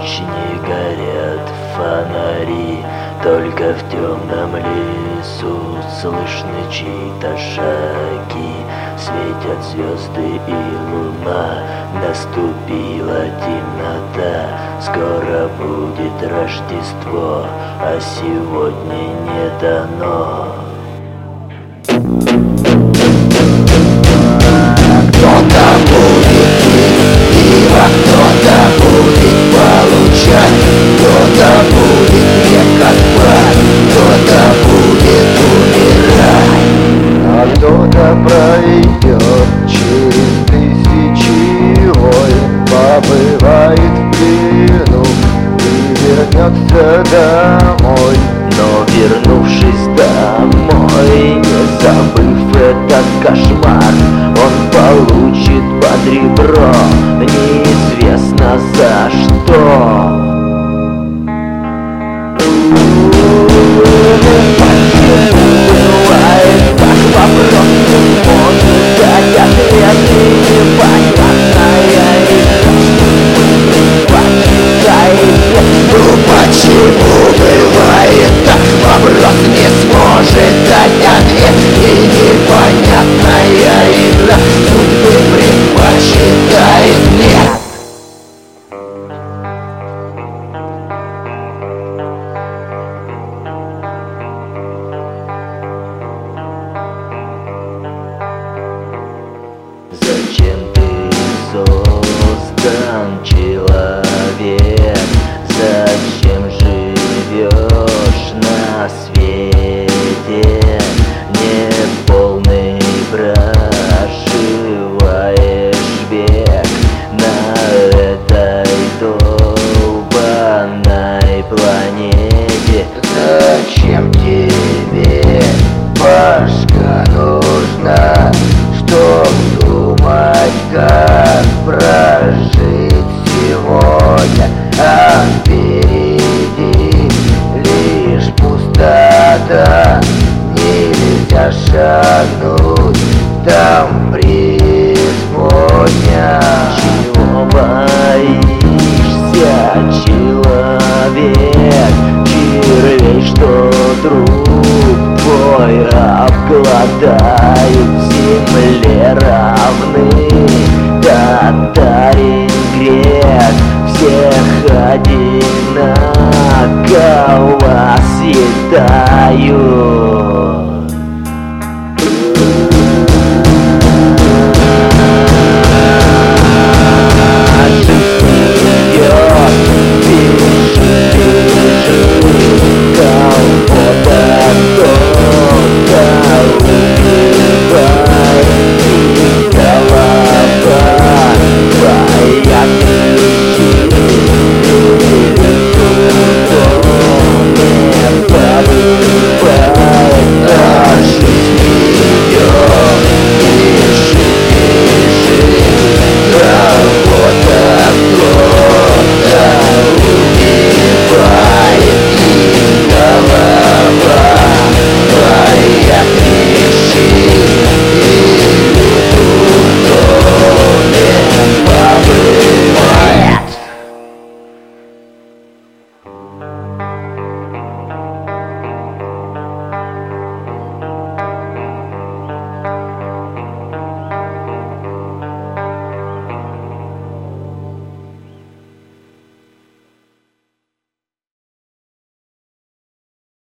ночь не горят фонари, только в темном лесу слышны чьи-то шаги. Светят звезды и луна, наступила темнота. Скоро будет Рождество, а сегодня не дано. Кто-то будет пить пиво, кто-то будет получать, кто-то будет крепко спать, кто-то будет умирать. А кто-то пройдет через тысячи войн, побывает в плену и вернется домой. Но вернувшись домой, не забыв этот кошмар, он получит под ребро неизвестно за что. Бывает так, вопрос не может дать ответ, непонятная почитайте. Ну почему бывает так, вопрос не сможет дать ответ, и непонятная игра судьбы предпочитает нет. Зачем ты создан, человек? Зачем живешь на свете? Неполный проживаешь век на этой долбанной планете. Зачем тебе башка нужна, чтоб думать, как прожить сегодня, а впереди лишь пустота. Нельзя шагнуть, там преисподня. Чего боишься, человек? Червей, что труп твой обгладают, в земле равны татарин, грек, всех одинаково съедают.